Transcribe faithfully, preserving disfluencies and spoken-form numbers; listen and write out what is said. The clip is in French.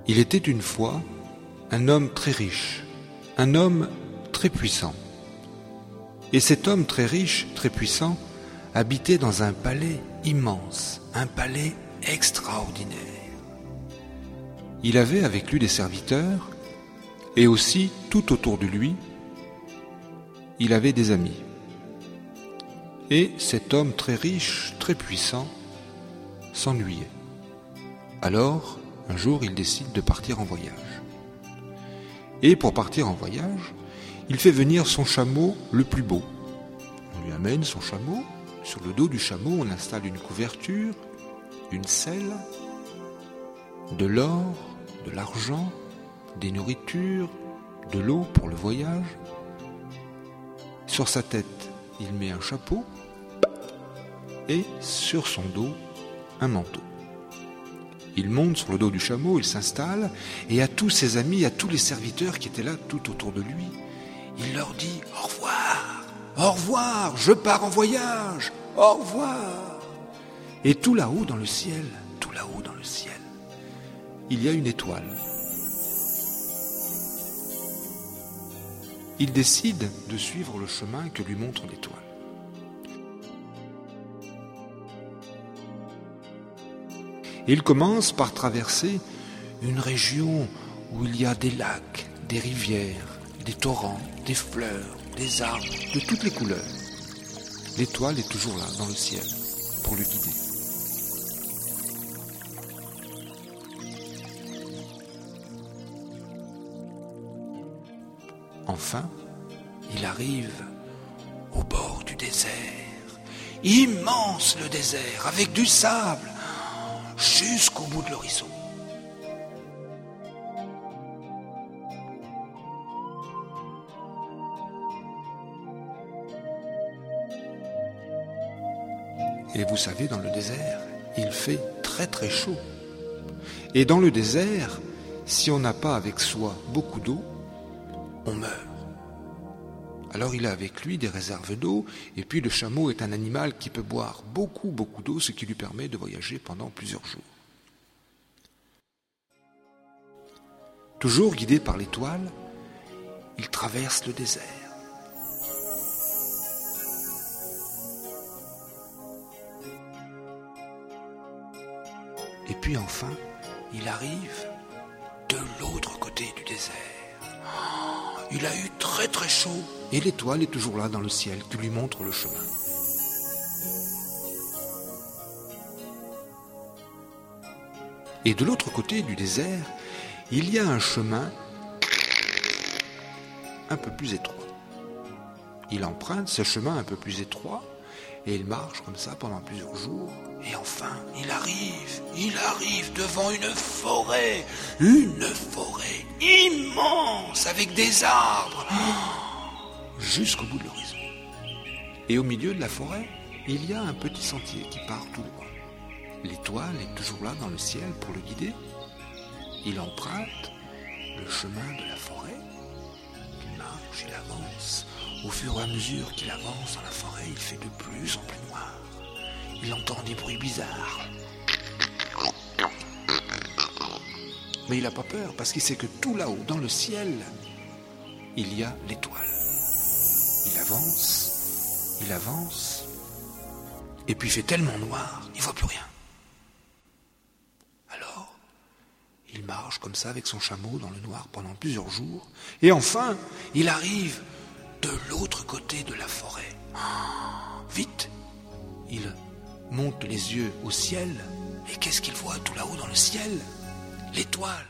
Il était une fois un homme très riche, un homme très puissant. Et cet homme très riche, très puissant, habitait dans un palais immense, un palais extraordinaire. Il avait avec lui des serviteurs et aussi, tout autour de lui, il avait des amis. Et cet homme très riche, très puissant, s'ennuyait. Alors, un jour, il décide de partir en voyage. Et pour partir en voyage, il fait venir son chameau le plus beau. On lui amène son chameau. Sur le dos du chameau, on installe une couverture, une selle, de l'or, de l'argent, des nourritures, de l'eau pour le voyage. Sur sa tête, il met un chapeau et sur son dos, un manteau. Il monte sur le dos du chameau, il s'installe et à tous ses amis, à tous les serviteurs qui étaient là tout autour de lui, il leur dit « Au revoir, au revoir, je pars en voyage, au revoir !» Et tout là-haut dans le ciel, tout là-haut dans le ciel, il y a une étoile. Il décide de suivre le chemin que lui montre l'étoile. Et il commence par traverser une région où il y a des lacs, des rivières, des torrents, des fleurs, des arbres de toutes les couleurs. L'étoile est toujours là, dans le ciel, pour le guider. Enfin, il arrive au bord du désert. Immense le désert, avec du sable, jusqu'au bout de l'horizon. Et vous savez, dans le désert, il fait très très chaud. Et dans le désert, si on n'a pas avec soi beaucoup d'eau, on meurt. Alors il a avec lui des réserves d'eau, et puis le chameau est un animal qui peut boire beaucoup, beaucoup d'eau, ce qui lui permet de voyager pendant plusieurs jours. Toujours guidé par l'étoile, il traverse le désert. Et puis enfin, il arrive de l'autre côté du désert. Il a eu très très chaud et l'étoile est toujours là dans le ciel qui lui montre le chemin. Et de l'autre côté du désert, il y a un chemin un peu plus étroit. Il emprunte ce chemin un peu plus étroit et il marche comme ça pendant plusieurs jours. Et enfin, il arrive, il arrive devant une forêt, une forêt immense avec des arbres, jusqu'au bout de l'horizon. Et au milieu de la forêt, il y a un petit sentier qui part tout droit. L'étoile est toujours là dans le ciel pour le guider. Il emprunte le chemin de la forêt. Il marche, il avance. Au fur et à mesure qu'il avance dans la forêt, il fait de plus en plus noir. Il entend des bruits bizarres. Mais il n'a pas peur parce qu'il sait que tout là-haut, dans le ciel, il y a l'étoile. Il avance, il avance, et puis il fait tellement noir, il ne voit plus rien. Alors, il marche comme ça avec son chameau dans le noir pendant plusieurs jours, et enfin, il arrive de l'autre côté de la forêt. Vite, il monte les yeux au ciel, et qu'est-ce qu'il voit tout là-haut dans le ciel ? L'étoile.